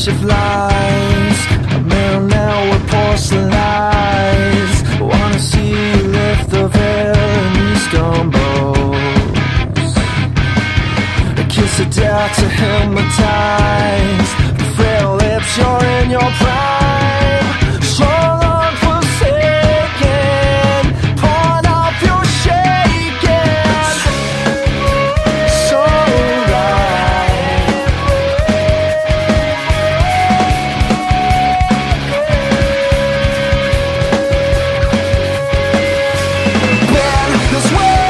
flesh of lies, a mirror now with porcelain eyes. I wanna see you lift the veil in these stone bowls. A kiss of death to hypnotize the frail lips, you're in your prime. So long forsaken, pawn off your shaken. So right. Bend this way,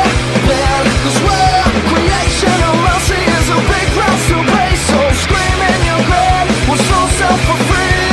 creation of mercy is a big price to pay. So scream in your grave, we're so self-fulfilling.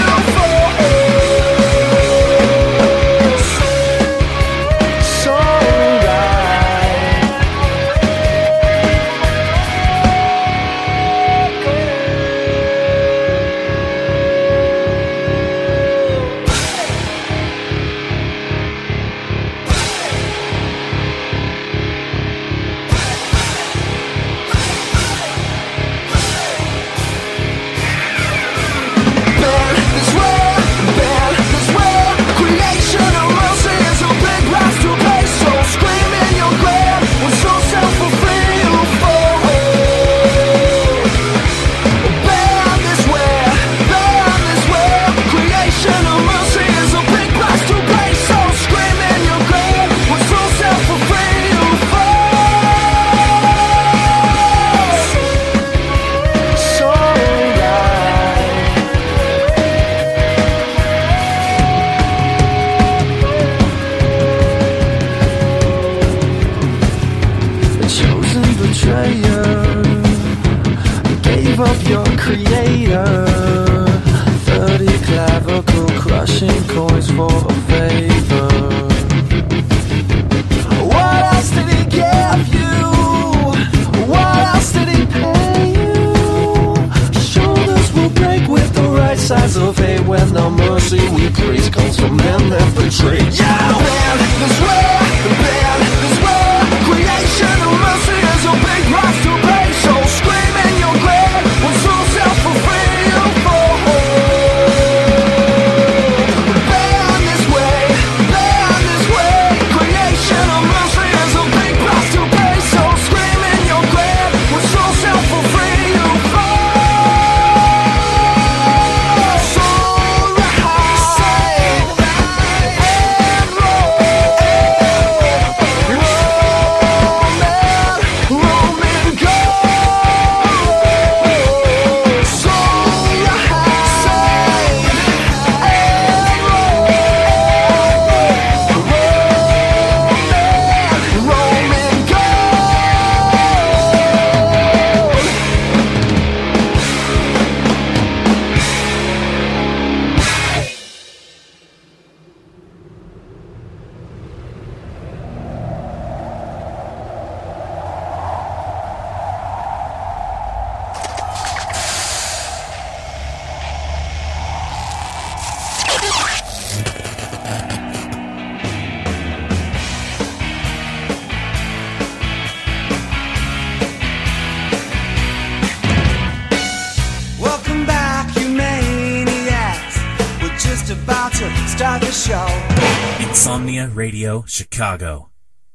Gave up your creator, 30 clavicle crushing coins for a favor. What else did he give you? What else did he pay you? Shoulders will break with the right size of hate when the mercy we praise comes from men that betrayed. Yeah, bend this way, creation of mercy is a big price to pay. So scream in your grave, we're so self-fulfilling for bend this way, creation of mercy is a big price to pay. So scream in your grave, we're so self-fulfilling for so right and roll. About to start the show. Insomnia Radio Chicago.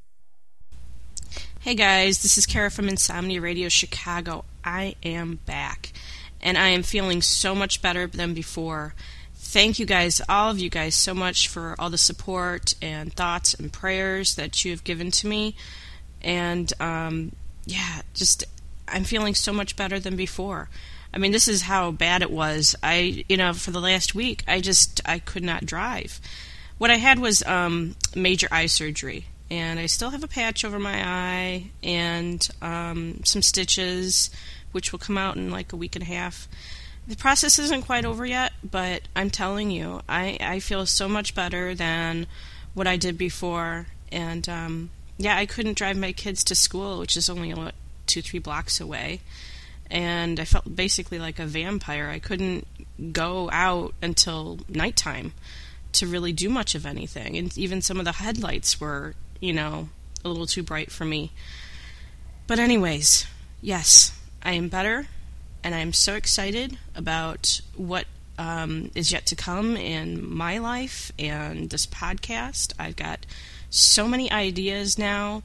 Hey guys, this is Kara from Insomnia Radio Chicago. I am back, and I am feeling so much better than before. Thank you guys, all of you guys, so much for all the support and thoughts and prayers that you have given to me. And I'm feeling so much better than before. I mean, this is how bad it was. For the last week, I could not drive. What I had was major eye surgery, and I still have a patch over my eye and some stitches, which will come out in like a week and a half. The process isn't quite over yet, but I'm telling you, I feel so much better than what I did before. And I couldn't drive my kids to school, which is only 2-3 blocks away. And I felt basically like a vampire. I couldn't go out until nighttime to really do much of anything. And even some of the headlights were, a little too bright for me. But anyways, yes, I am better. and I'm so excited about what is yet to come in my life and this podcast. I've got so many ideas now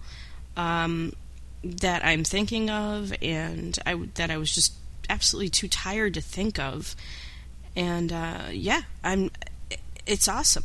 that I'm thinking of, and that I was just absolutely too tired to think of. And it's awesome.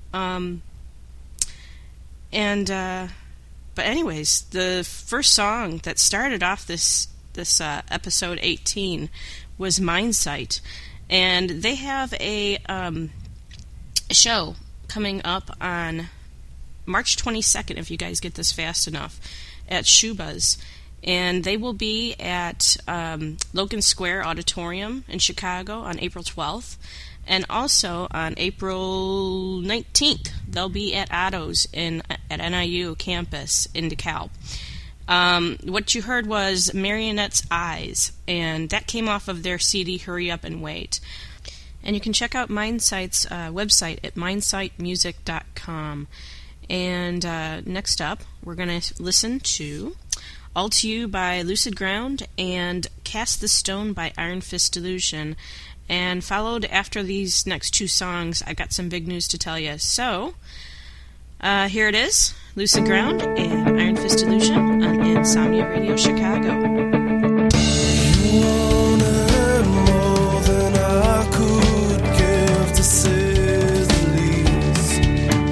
But anyways, the first song that started off this episode 18 was Mindsight, and they have a show coming up on March 22nd, if you guys get this fast enough, at Shuba's, and they will be at Logan Square Auditorium in Chicago on April 12th, and also on April 19th, they'll be at Otto's at NIU campus in DeKalb. What you heard was Marionette's Eyes, and that came off of their CD Hurry Up and Wait. And you can check out Mindsight's website at mindsightmusic.com. And next up, we're going to listen to All To You by Lucid Ground and Cast the Stone by Iron Fist Delusion. And followed after these next two songs, I got some big news to tell you. So, here it is, Lucid Ground and Iron Fist Delusion on Insomnia Radio Chicago. You wanted more than I could give, to say the least.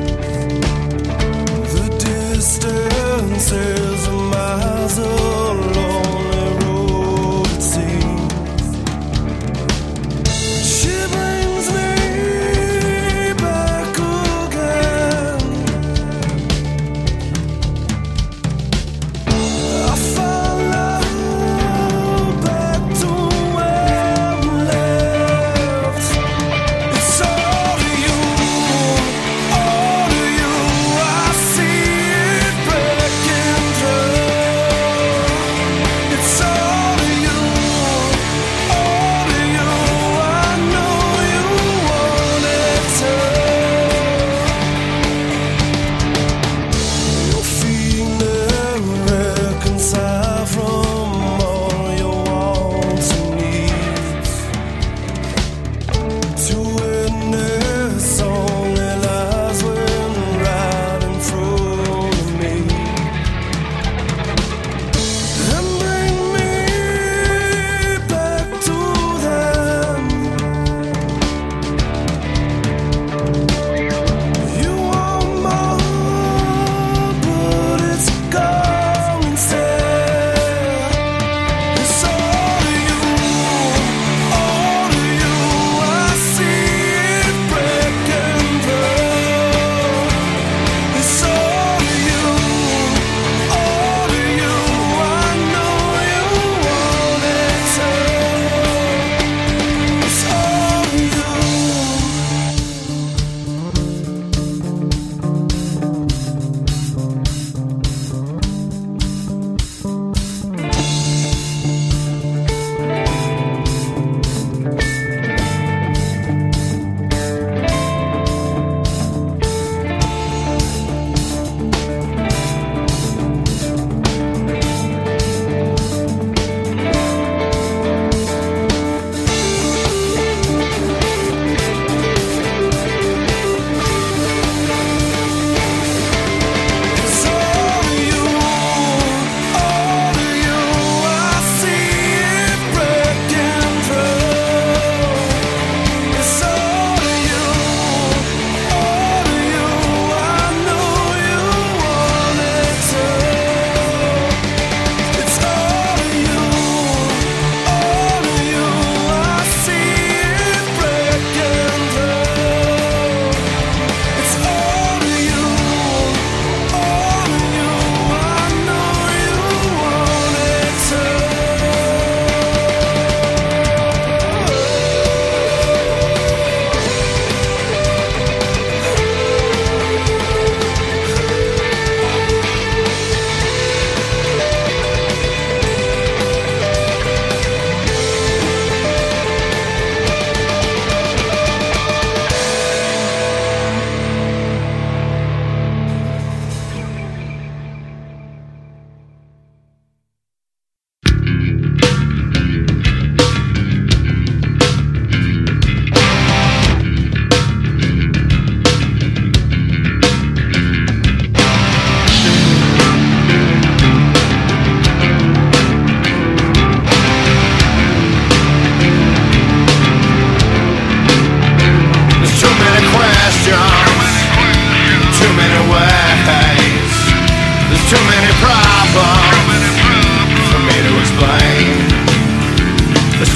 The distance is miles along the road, it seems. She brings me back again. I follow back to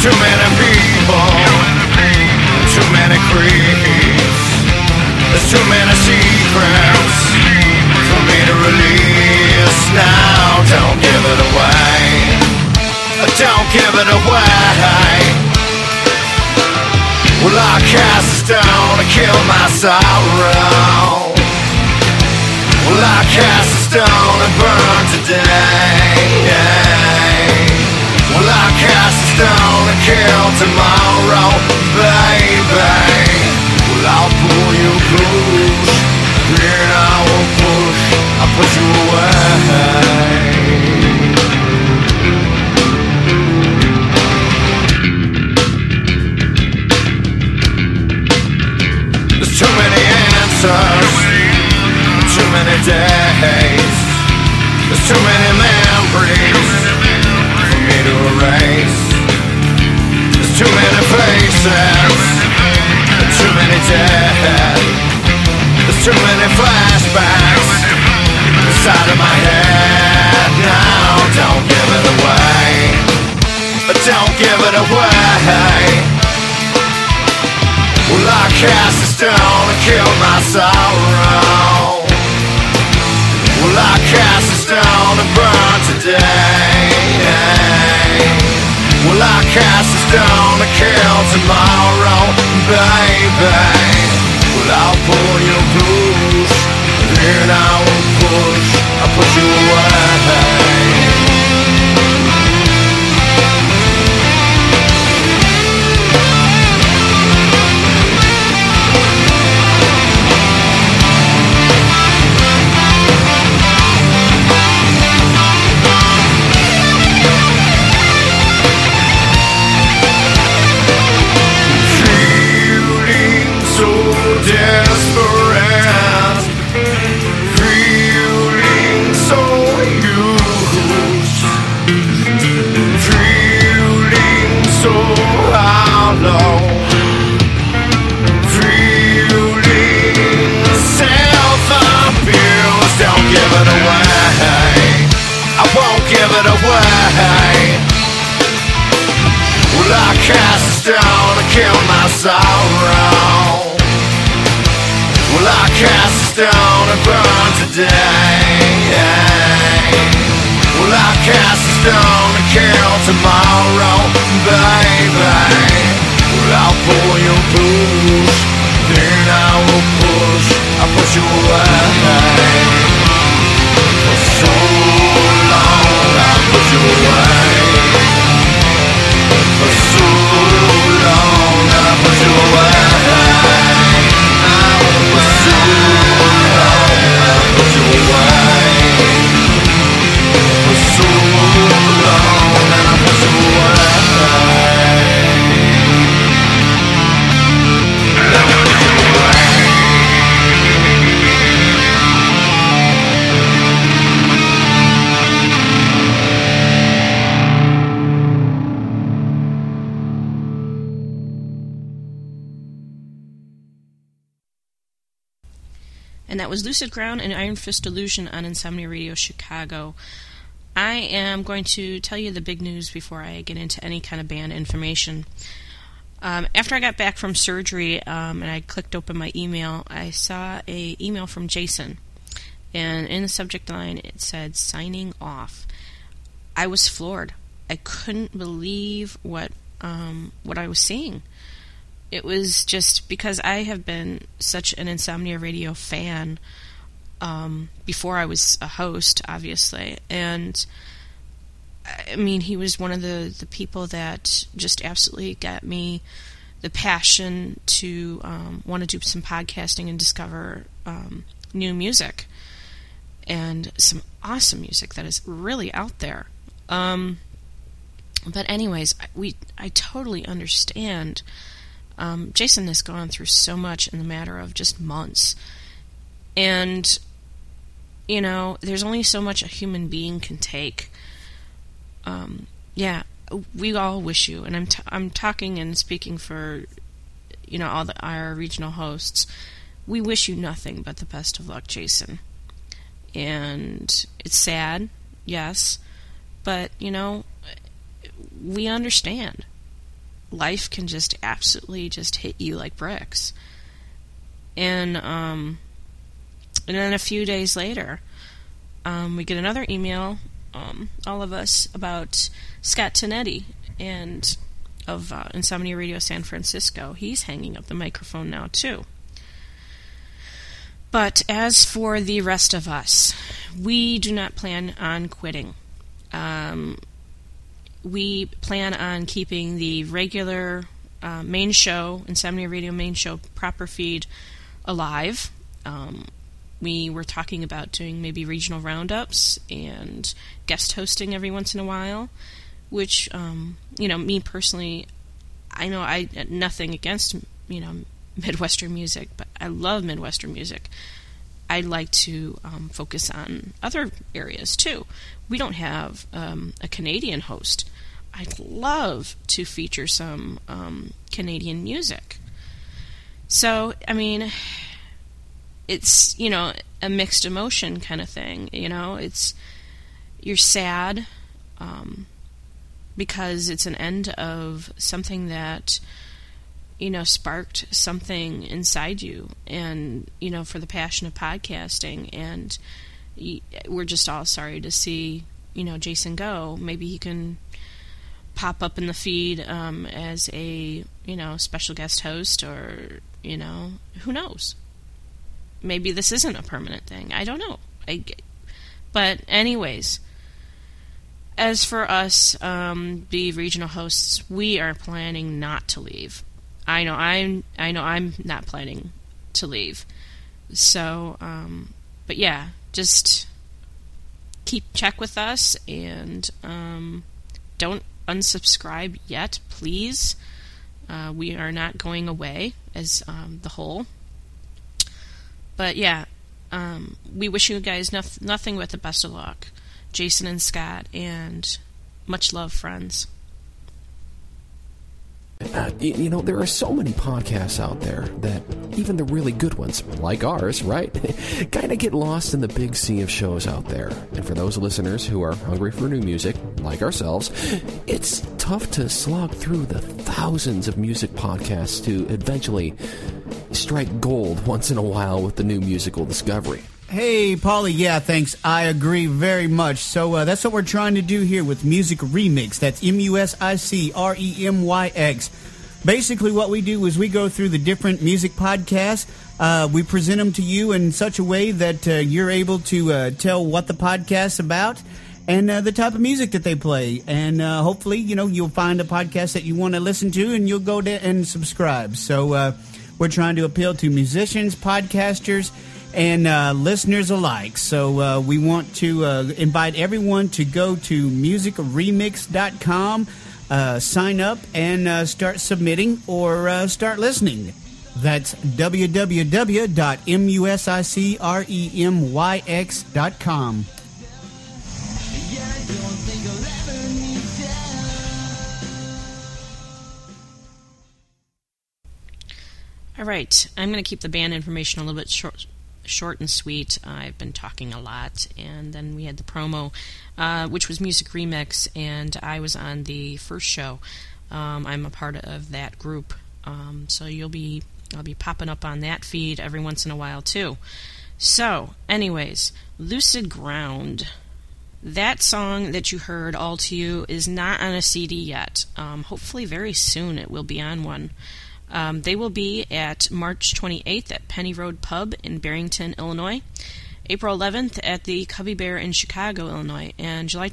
too many people, too many creeps. There's too many secrets for me to release. Now don't give it away. Don't give it away. Well, I cast a stone to kill my sorrow. Well, I cast a stone and burn today. Well, I cast a stone and kill tomorrow, baby. Well, I'll pull you close, then I will push, I'll push you away. There's too many answers, too many days. There's too many memories for me to erase. There's too many faces, too many dead. There's too many flashbacks inside of my head. Now don't give it away. Don't give it away. Well, I cast a stone to kill my sorrow. Well, I cast a stone to burn today. Well, I cast a stone to kill tomorrow, baby. Well, I'll pull you close, then I will push, I'll push you away. Desperate, feeling so used, feeling so hollow, feeling self-abused. Don't give it away, I won't give it away. Well, I cast a stone to kill my sorrow. Well, I cast a stone and burn today. Well, I cast a stone to kill tomorrow, baby. Well, I'll pull you close, then I will push, I'll push you away. For so long I'll push you away. For so long I'll push you away. And that was Lucid Ground and Iron Fist Illusion on Insomnia Radio Chicago. I am going to tell you the big news before I get into any kind of band information. After I got back from surgery and I clicked open my email, I saw an email from Jason. And in the subject line it said, signing off. I was floored. I couldn't believe what I was seeing. It was just because I have been such an Insomnia Radio fan before I was a host, obviously. And, I mean, he was one of the people that just absolutely got me the passion to want to do some podcasting and discover new music. And some awesome music that is really out there. But anyways, I totally understand. Jason has gone through so much in the matter of just months. And, you know, there's only so much a human being can take. Yeah, we all wish you, and I'm talking and speaking for, you know, all our regional hosts. We wish you nothing but the best of luck, Jason. And it's sad, yes, but, you know, we understand. life can just absolutely just hit you like bricks. And then a few days later, we get another email, all of us, about Scott Tonetti and of Insomnia Radio San Francisco. He's hanging up the microphone now too. But as for the rest of us, we do not plan on quitting. We plan on keeping the regular main show, Insomnia Radio main show proper feed, alive. We were talking about doing maybe regional roundups and guest hosting every once in a while, which, me personally, I know I nothing against, Midwestern music, but I love Midwestern music. I'd like to focus on other areas too. We don't have a Canadian host. I'd love to feature some Canadian music. So, it's, a mixed emotion kind of thing. You're sad because it's an end of something that, sparked something inside you, and, for the passion of podcasting, and we're just all sorry to see, Jason go. Maybe he can pop up in the feed as a, special guest host, or, who knows? Maybe this isn't a permanent thing. I don't know. But anyways, as for us, the regional hosts, we are planning not to leave. I know I'm not planning to leave. So, but yeah, just check with us, and don't unsubscribe yet, please. We are not going away as the whole. But yeah, we wish you guys nothing but the best of luck, Jason and Scott, and much love, friends. There are so many podcasts out there that even the really good ones, like ours, right, kind of get lost in the big sea of shows out there. And for those listeners who are hungry for new music, like ourselves, it's tough to slog through the thousands of music podcasts to eventually strike gold once in a while with the new musical discovery. Hey, Paulie, yeah, thanks. I agree very much. So that's what we're trying to do here with Music Remix. That's MUSICREMYX. Basically, what we do is we go through the different music podcasts. We present them to you in such a way that you're able to tell what the podcast's about and the type of music that they play. And hopefully, you'll find a podcast that you want to listen to, and you'll go there and subscribe. So we're trying to appeal to musicians, podcasters, and listeners alike. So we want to invite everyone to go to musicremix.com, sign up, and start submitting or start listening. That's www.musicremyx.com. All right, I'm going to keep the band information a little bit short and sweet. I've been talking a lot, and then we had the promo, which was Music Remix, and I was on the first show. I'm a part of that group, so I'll be popping up on that feed every once in a while too. So, anyways, Lucid Ground. That song that you heard, All To You, is not on a CD yet. Hopefully very soon it will be on one. They will be at March 28th at Penny Road Pub in Barrington, Illinois, April 11th at the Cubby Bear in Chicago, Illinois, and July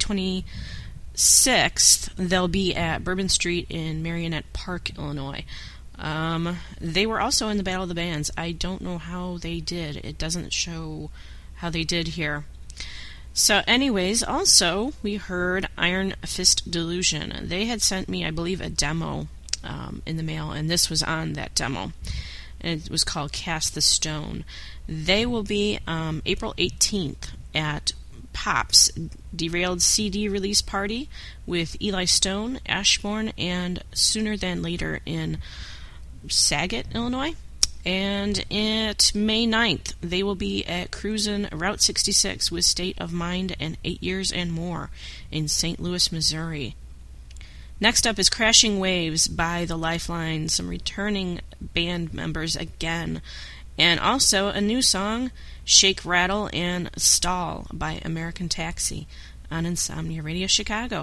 26th they'll be at Bourbon Street in Marionette Park, Illinois. They were also in the Battle of the Bands. I don't know how they did. It doesn't show how they did here. So anyways, also we heard Iron Fist Delusion. They had sent me, I believe, a demo in the mail, and this was on that demo. And it was called Cast the Stone. They will be April 18th at Pop's Derailed CD release party with Eli Stone, Ashbourne, and Sooner Than Later in Saget, Illinois. And at May 9th, they will be at Cruisin' Route 66 with State of Mind and 8 Years and More in St. Louis, Missouri. Next up is Crashing Waves by The Lifeline, some returning band members again. And also a new song, Shake, Rattle, and Stall by American Taxi on Insomnia Radio Chicago.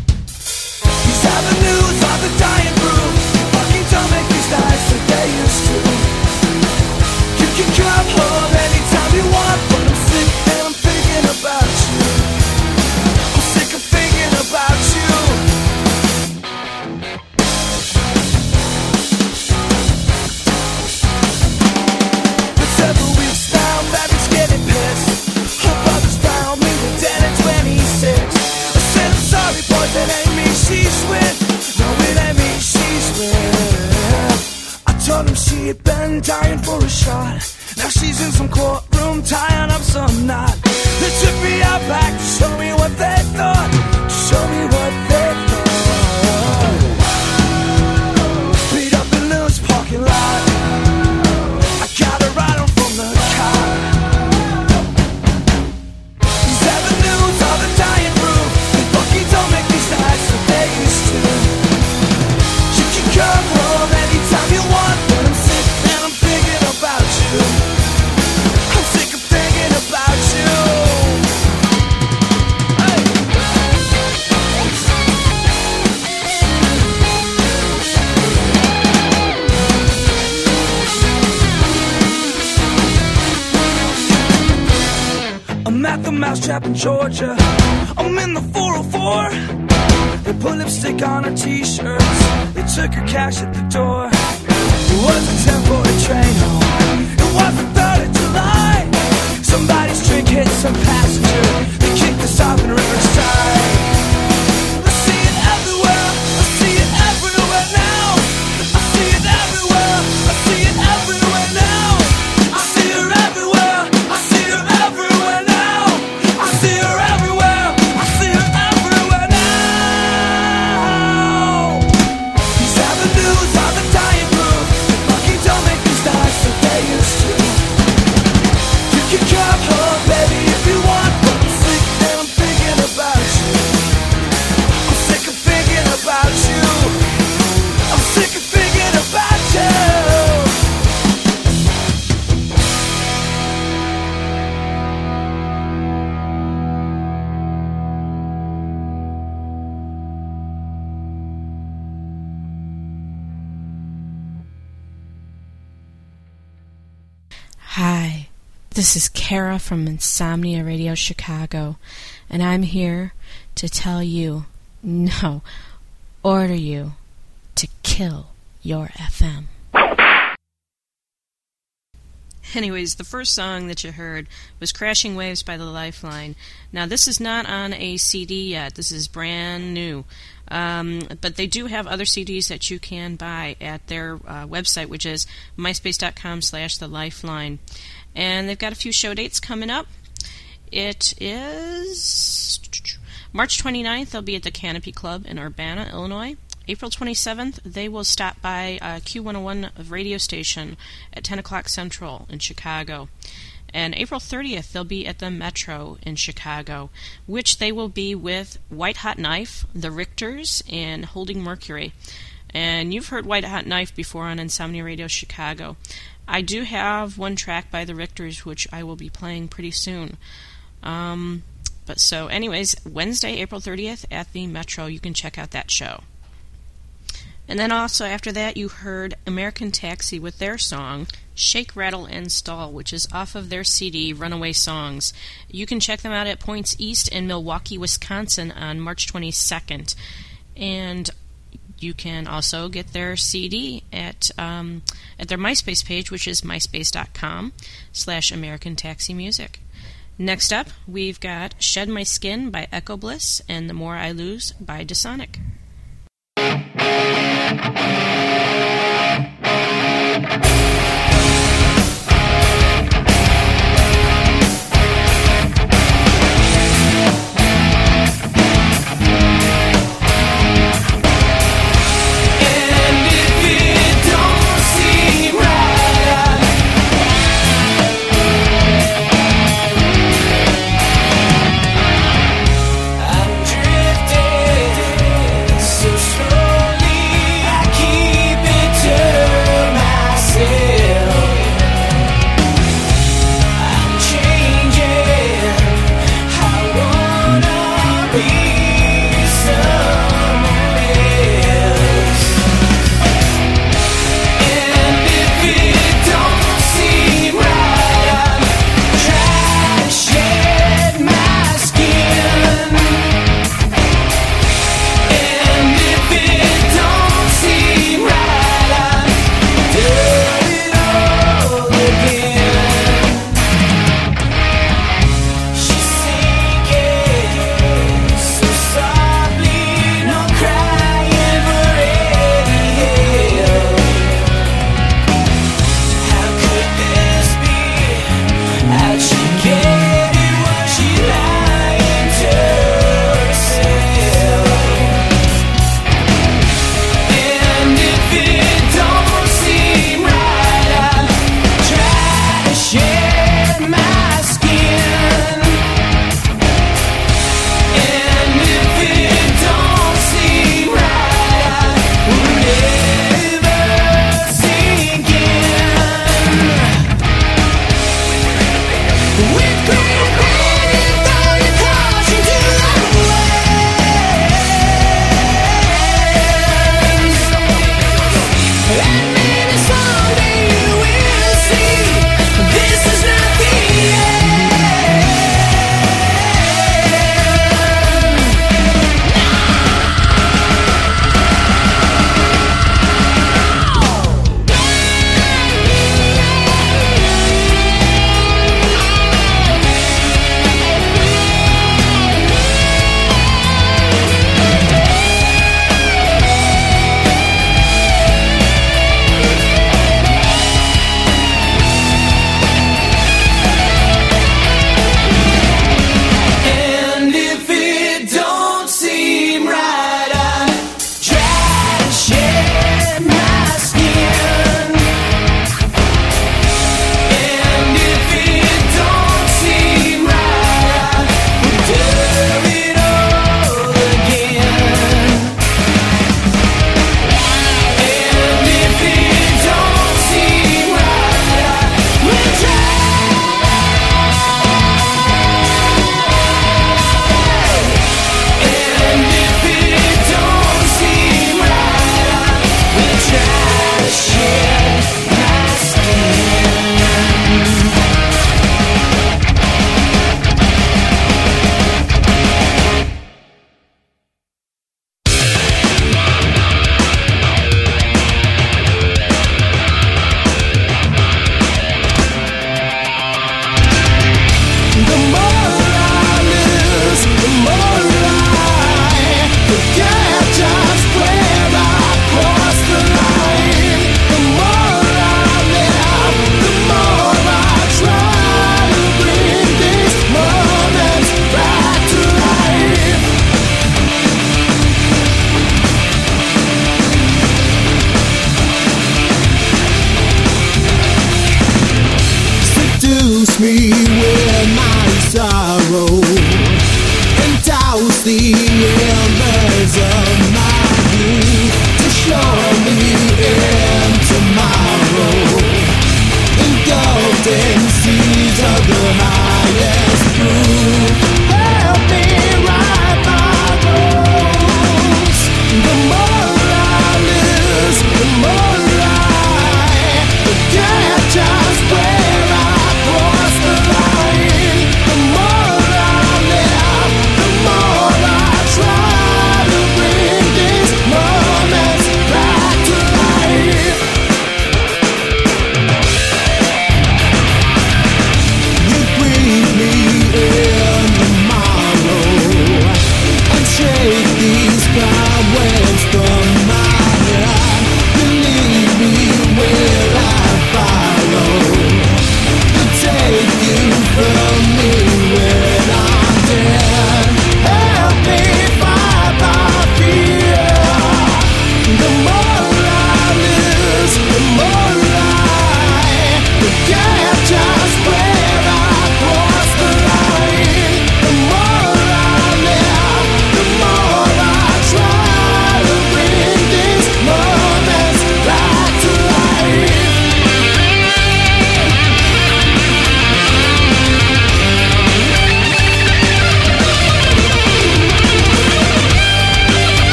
These avenues are the dying brew. Fucking don't make these nights like they used to. shot. Now she's in some courtroom tying up some knot. They took me out back to show me what they thought. To show me what they thought. Beat up in Lewis parking lot. I got a ride on from the car. These avenues are the dying room. The fucking don't make these nights that they used to. You can come home anytime you want, but I'm sick and I'm thinking about you. I'm sick of thinking about you. Hey. I'm at the Mousetrap in Georgia. I'm in the 404. They put lipstick on her t-shirts. They took her cash at the door. It was a 10:40 train home. It was the 3rd of July. Somebody's drink hit some passenger. They kicked us off in Riverside. I see it everywhere. I see it everywhere now. I see it everywhere. I see it everywhere now. I see her everywhere. I see her everywhere now. I see her everywhere. I see her everywhere now. These avenues are the dying room. Lucky don't make these nights that they used to. You can come home, baby, if you want, but I'm sick and I'm thinking about you. I'm sick of thinking about you. I'm sick of thinking about you. Hi, this is Kara from Insomnia Radio Chicago, and I'm here to tell you, no, order you to kill your FM. Anyways, the first song that you heard was Crashing Waves by The Lifeline. Now, this is not on a CD yet. This is brand new. But they do have other CDs that you can buy at their website, which is myspace.com/thelifeline. And they've got a few show dates coming up. It is March 29th, they'll be at the Canopy Club in Urbana, Illinois. April 27th, they will stop by Q101 radio station at 10 o'clock Central in Chicago. And April 30th, they'll be at the Metro in Chicago, which they will be with White Hot Knife, the Richters, and Holding Mercury. And you've heard White Hot Knife before on Insomnia Radio Chicago. I do have one track by the Richters, which I will be playing pretty soon. But so, anyways, Wednesday, April 30th at the Metro, you can check out that show. And then also after that, you heard American Taxi with their song Shake, Rattle, and Stall, which is off of their CD, Runaway Songs. You can check them out at Points East in Milwaukee, Wisconsin on March 22nd. And you can also get their CD at their MySpace page, which is myspace.com/American Taxi Music. Next up, we've got Shed My Skin by Echo Bliss and The More I Lose by Dasonic. I'm drifting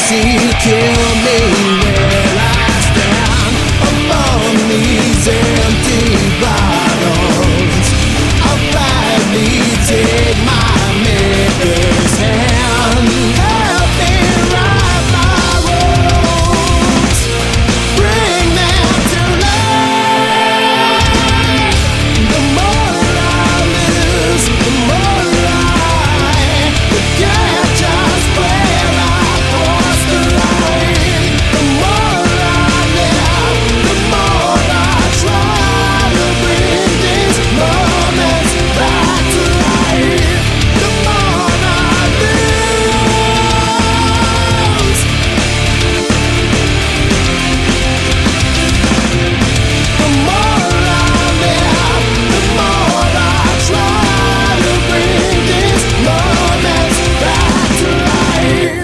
she killed me where I stand among these empty bottles. I'll gladly take my maker's hand. Help me right my wrongs, bring them to light. The more I lose, the more I forget just where I crossed the line. The more I live, the more I try to bring these moments back to life. The more I lose, the more I live, the more I try to bring these moments back to life.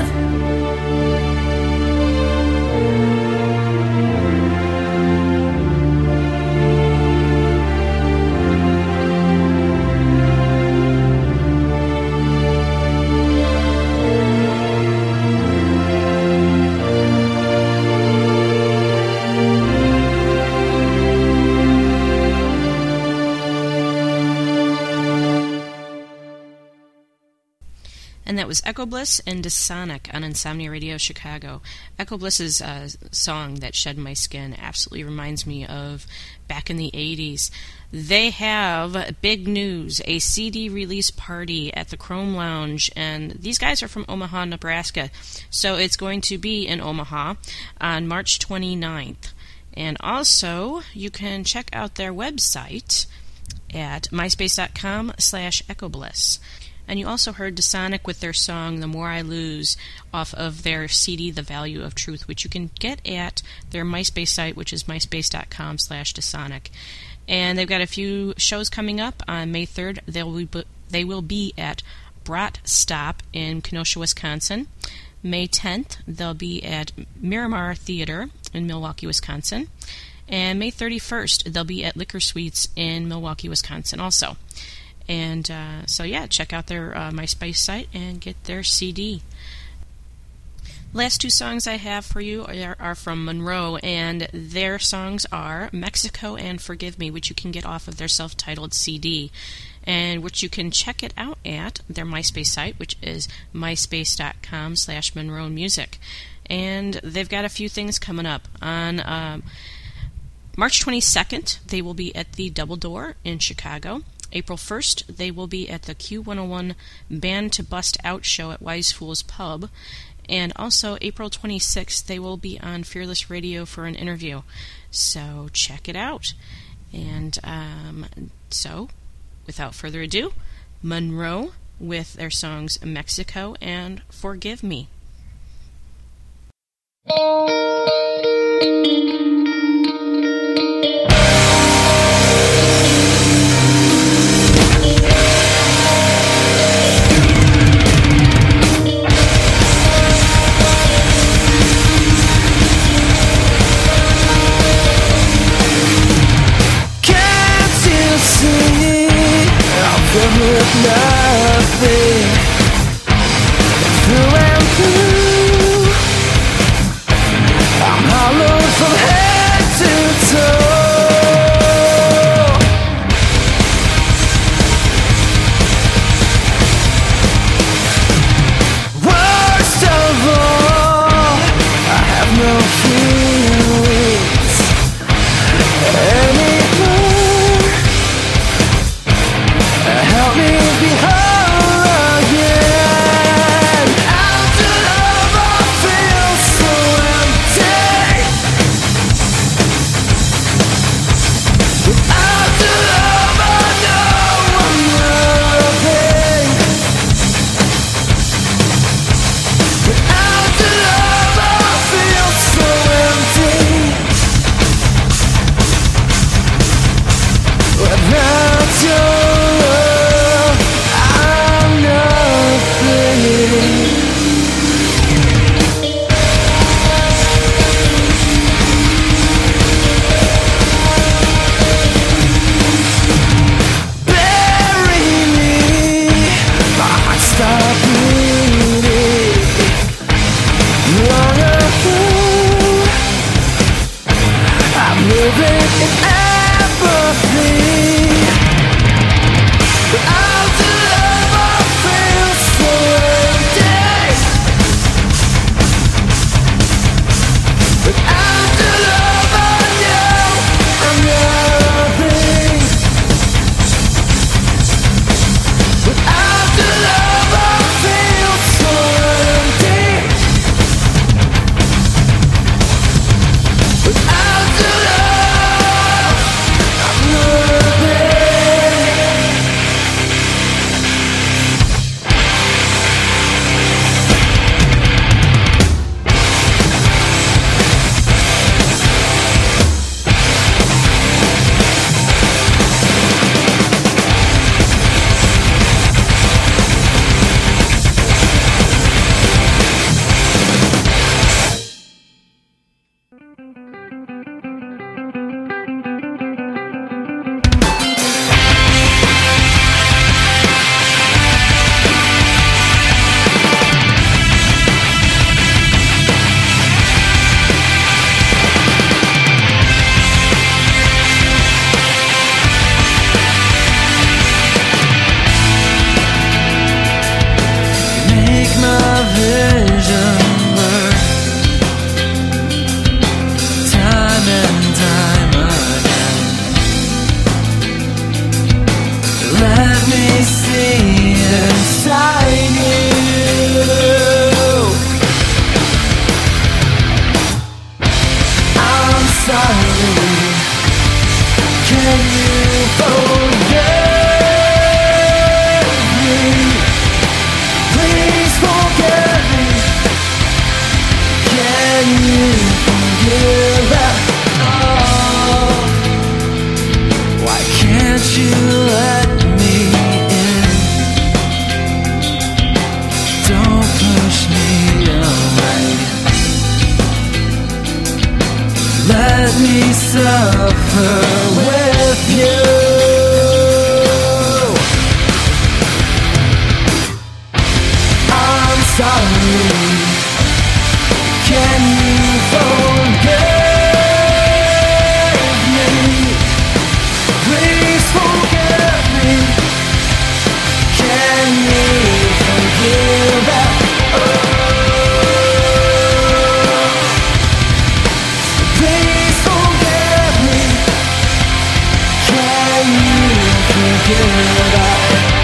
And that was Echo Bliss and Dasonic on Insomnia Radio Chicago. Echo Bliss's song, That Shed My Skin, absolutely reminds me of back in the 80s. They have big news, a CD release party at the Chrome Lounge, and these guys are from Omaha, Nebraska. So it's going to be in Omaha on March 29th. And also, you can check out their website at myspace.com/echobliss. And you also heard Dasonic with their song The More I Lose off of their CD The Value of Truth, which you can get at their MySpace site, which is myspace.com/Dasonic. And they've got a few shows coming up. On May 3rd, they will be at Brat Stop in Kenosha, Wisconsin. May 10th, they'll be at Miramar Theater in Milwaukee, Wisconsin. And May 31st, they'll be at Liquor Suites in Milwaukee, Wisconsin also. And so, yeah, check out their MySpace site and get their CD. Last two songs I have for you are from Monroe, and their songs are Mexico and Forgive Me, which you can get off of their self-titled CD, and which you can check it out at their MySpace site, which is myspace.com/Monroe Music. And they've got a few things coming up. On March 22nd, they will be at the Double Door in Chicago. April 1st, they will be at the Q101 Band to Bust Out show at Wise Fools Pub. And also, April 26th, they will be on Fearless Radio for an interview. So, check it out. And so, without further ado, Monroe with their songs Mexico and Forgive Me. With nothing through and through, I'm Can you forgive that? Oh, why can't you let me in? Don't push me away. Let me suffer with you. I'm sorry. Can you forgive me? Please forgive me. Can you forgive that? Oh, please forgive me. Can you forgive that?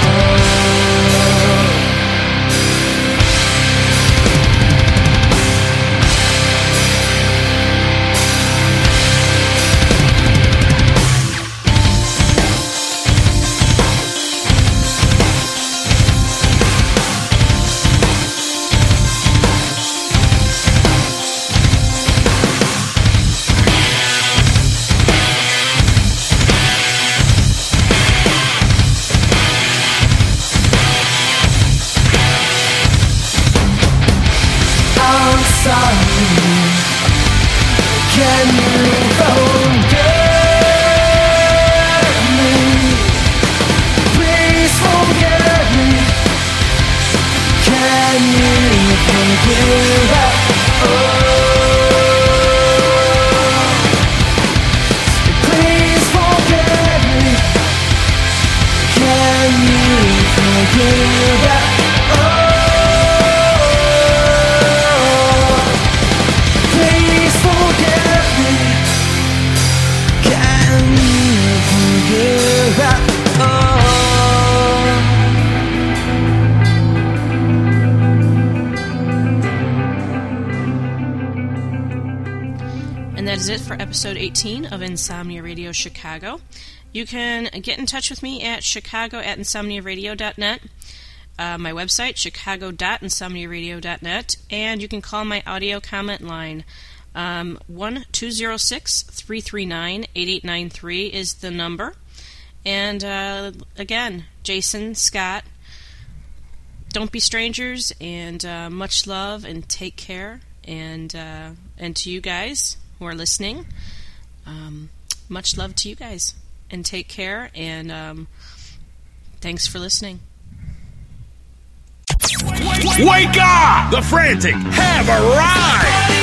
Can you forgive me? Please forgive me. Can you forgive that? Oh, please forgive me. Can you forgive that? Oh, please forgive me. Can you forgive that? Oh. And that is it for episode 18 of Insomnia Radio Chicago. You can get in touch with me at chicago@insomniaradio.net, my website, chicago.insomniaradio.net, and you can call my audio comment line. 1-206-339-8893 is the number. And again, Jason, Scott, don't be strangers, and much love, and take care. And to you guys who are listening, much love to you guys, and take care, and thanks for listening. Wake up! The Frantic have arrived!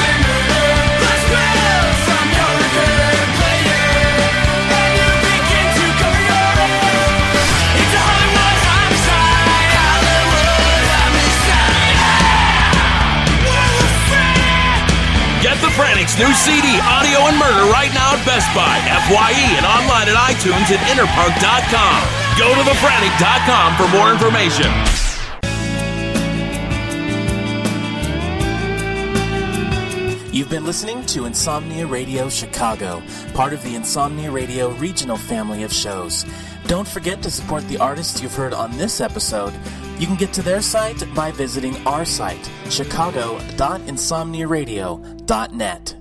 Get the Frantic's new CD, Audio and Murder, right now at Best Buy, FYE, and online at iTunes and Interpunk.com. Go to thefrantic.com for more information. You've been listening to Insomnia Radio Chicago, part of the Insomnia Radio regional family of shows. Don't forget to support the artists you've heard on this episode. You can get to their site by visiting our site, chicago.insomniaradio.net.